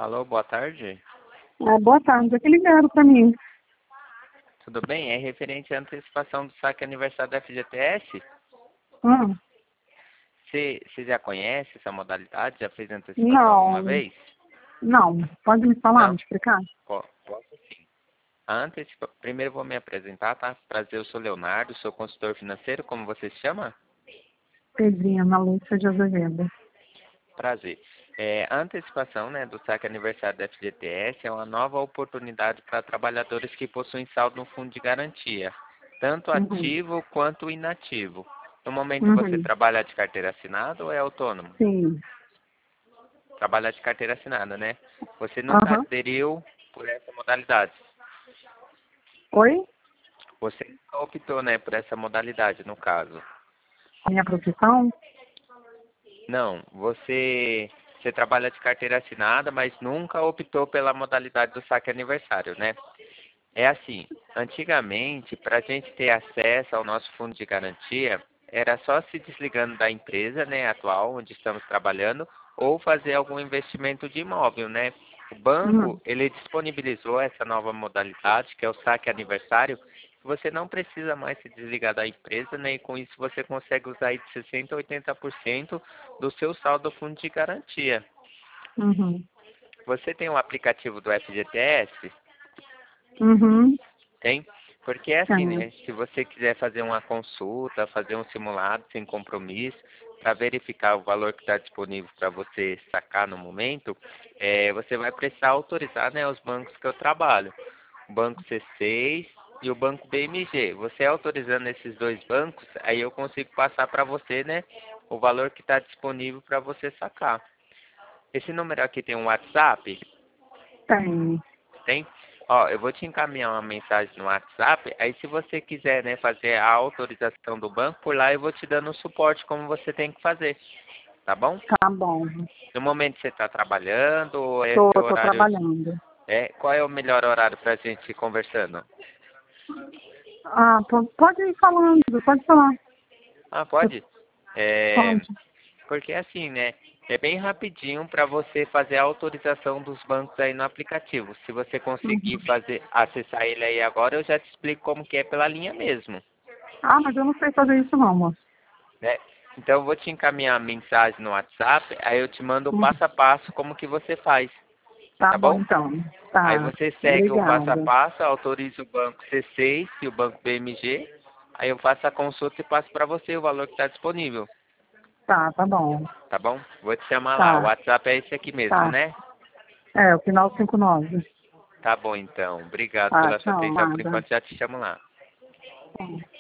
Alô, boa tarde. Boa tarde, é que ligaram para mim. Tudo bem? É referente à antecipação do saque aniversário da FGTS? Hum, Você já conhece essa modalidade? Já fez antecipação alguma não, vez? não. Pode me falar, Não? me explicar? Posso sim. Primeiro eu vou me apresentar, tá? Prazer, eu sou Leonardo, sou consultor financeiro, como você se chama? Pedrinha, Lúcia de Azevedo. Prazer. A antecipação, né, do saque aniversário da FGTS é uma nova oportunidade para trabalhadores que possuem saldo no fundo de garantia, tanto Uhum, ativo quanto inativo. No momento você uhum, trabalha de carteira assinada ou é autônomo? sim. Trabalha de carteira assinada, né? Você nunca Aham. aderiu por essa modalidade. Oi? Você nunca optou, né, por essa modalidade, no caso. A minha profissão? Não, você trabalha de carteira assinada, mas nunca optou pela modalidade do saque aniversário, né? É assim, antigamente, para a gente ter acesso ao nosso fundo de garantia, era só se desligando da empresa, né, atual, onde estamos trabalhando, ou fazer algum investimento de imóvel, né? O banco, Uhum, ele disponibilizou essa nova modalidade, que é o saque aniversário, que você não precisa mais se desligar da empresa, né? E com isso você consegue usar aí de 60% a 80% do seu saldo do fundo de garantia. uhum, Você tem um aplicativo do FGTS? uhum. Tem? Porque é assim, Tenho. né? Se você quiser fazer uma consulta, fazer um simulado sem compromisso, para verificar o valor que está disponível para você sacar no momento, você vai precisar autorizar, né, os bancos que eu trabalho. O Banco C6 e o Banco BMG. Você autorizando esses dois bancos, aí eu consigo passar para você, né, o valor que está disponível para você sacar. Esse número aqui tem um WhatsApp? Tenho. Tem? Ó, eu vou te encaminhar uma mensagem no WhatsApp, aí se você quiser, né, fazer a autorização do banco, por lá eu vou te dando o suporte como você tem que fazer, tá bom? Tá bom. No momento você está trabalhando, ou é seu Tô horário, trabalhando. qual é o melhor horário para a gente ir conversando? Pode ir falando, pode falar. Ah, pode? É, Pode. porque assim, né, é bem rapidinho para você fazer a autorização dos bancos aí no aplicativo. Se você conseguir Uhum. acessar ele aí agora, eu já te explico como que é pela linha mesmo. Mas eu não sei fazer isso não, moço. Né? Então eu vou te encaminhar a mensagem no WhatsApp, aí eu te mando o Uhum. passo a passo como que você faz, Tá tá bom, bom? então. Aí Tá. você segue o passo a Obrigada. passo, autoriza o banco C6 e o banco BMG, aí eu faço a consulta e passo para você o valor que está disponível, Tá bom. tá bom? Vou te chamar lá, o Tá, WhatsApp é esse aqui mesmo, tá. né? O final 59. Tá bom então, obrigado Tá, pela sua tchau, atenção, por amada. enquanto já te chamo lá. Tá.